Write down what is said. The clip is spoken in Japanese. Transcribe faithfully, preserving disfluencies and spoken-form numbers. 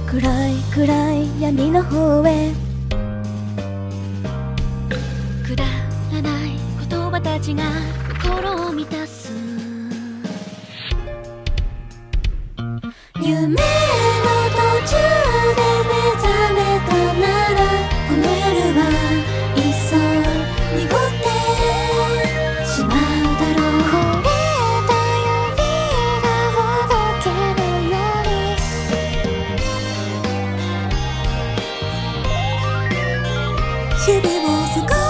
暗い暗い闇の方へ。くだらない言葉たちが心を満たす。夢の途中で目覚めたなら、この夜はいっそ濁ってしまうだろう。これだ指がほどけるように、日々を過ご